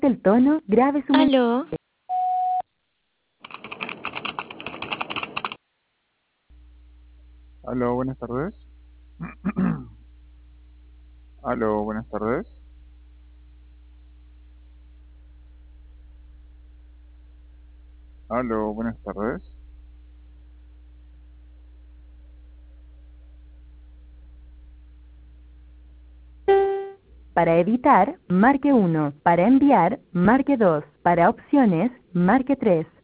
el tono, grabe su mensaje. Aló, Aló, buenas tardes. Aló, buenas tardes. Aló, buenas tardes. Para editar, marque 1. Para enviar, marque 2. Para opciones, marque 3.